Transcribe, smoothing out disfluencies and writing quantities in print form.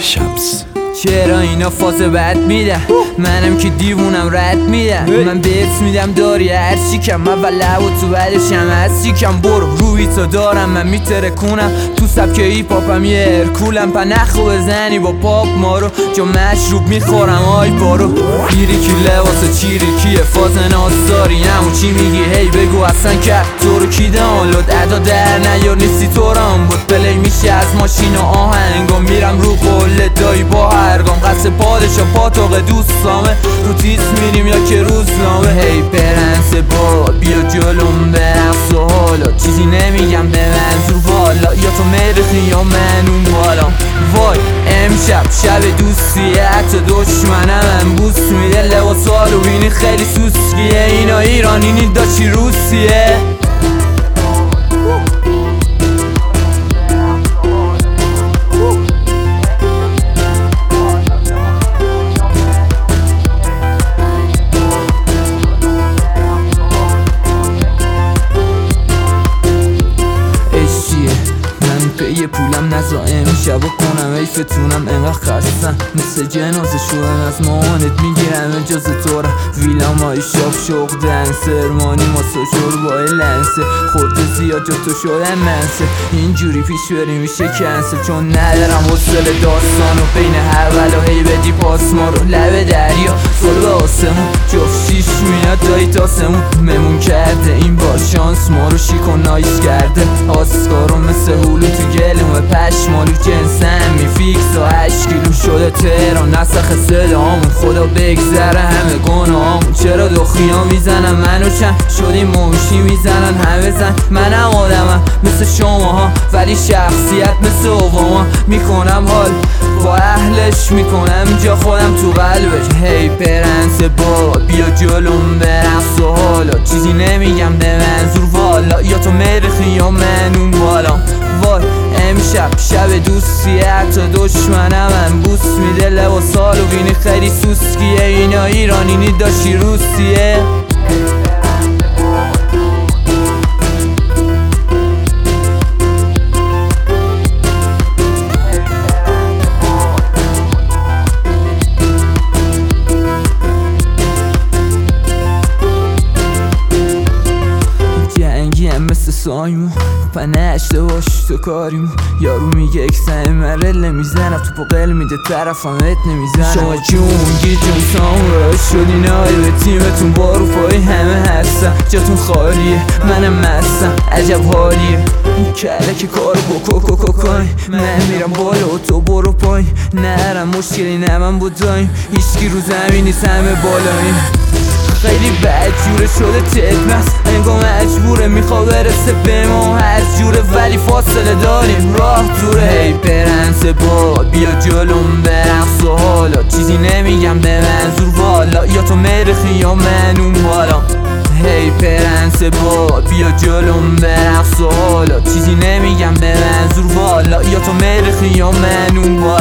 شمس. چرا اینا فاز بد میدن، منم که دیوونم رد میدن. من بهت میدم داری هرچی کم، من و لب و تو بعدشم هستی کم. برو روی تو دارم من میترکونم، تو سبک ایپاپم یه هرکولم. پنخو بزنی با پاپ مارو، جا مشروب میخورم آی بارو. بیریکی لباس چیریکیه فاز نازداری، همون چی میگی هی بگو اصلا که تو رو کی دانلود ادا در نیار نیستی تو رام بود. پلی میشه از ماشین و آهنگا، میرم رو قله دایی با هرگام. قصد پادشا پاتوق دوستامه، رو تیس میریم یا که روزنامه. هی پرنس با بیا جلوم برقص و حالا چیزی نمیگم به منظور والا، یا تو مرخی یا من اون بالا. وای امشب شب دوستیه، حتی دشمنم بوس میده. لباس هالووینی خیلی سوسکیه، اینا ایرانی نی داشتی روسیه. یه پولم نزا امشب و کنم ایفتونم انقدر خستم، مثل جنازه شدن از مامانت میگیرم اجازه تو را. ویلام های شاف شوق دنسر مانی ما سوشور با لنسه، خورده زیاد جا تو شدن منسه. اینجوری پیش بری میشه کنسل، چون ندارم حوصله داستانو بین اول و هی بدی پاس ما رو. لب دریا سال به آسمون، جفت شیش میاد دایی تاسمون. ممون کرده این بار شانس ما رو، شیک و نایس کرده آسکارو مثل هولو تو گلومه. پشمالو جنسم میفیکس و 8 کیلو شده تهران. نسخ صدامون خدا بگذره همه گناهامون. چرا دخیا میزنن منو چند شدیم موشی میزنن همه زن. منم آدمم مثل شماها، ولی شخصیت مثل اوباما. میکنم حال با اهلش، میکنم جا خودم تو قلبش. هی پرنس با بیا جلوم برقص و حالا چیزی نمیگم به منظور والا، یا تو مرخی یا من اون بالا. وای امشب شب دوستیه، حتی دشمنم بوس میده. لباس هالووینی خیلی سوسکیه، اینا ایرانی نی داشتی روسیه. مثل سایمون پنشته باش تو کاریمون. یارو میگه اکسن مرله میزنم، تو پاقل میده طرفم ات نمیزنم. شما جونگی جون سامورا شدین های به تیمتون، بارو پای همه هستم جاتون خالیه. منم مستم عجب حالیه، کله که کارو بکو کنی. من میرم بالا و تو برو پایین، نرم مشکلی نه من بودایم. هیچکی رو زمین نیست همه بالاییم. خیلی بد جوره شده تدمست، انگاه مجبوره میخواد برسه به ما هر جوره، ولی فاصله داریم راه دوره. هی پرنس با بیا جلوم برقص و حالا چیزی نمیگم به منظور والا، یا تو مرخی یا من اون بالا. هی پرنس با بیا جلوم برقص و حالا چیزی نمیگم به منظور والا، یا تو مرخی یا من اون بالا.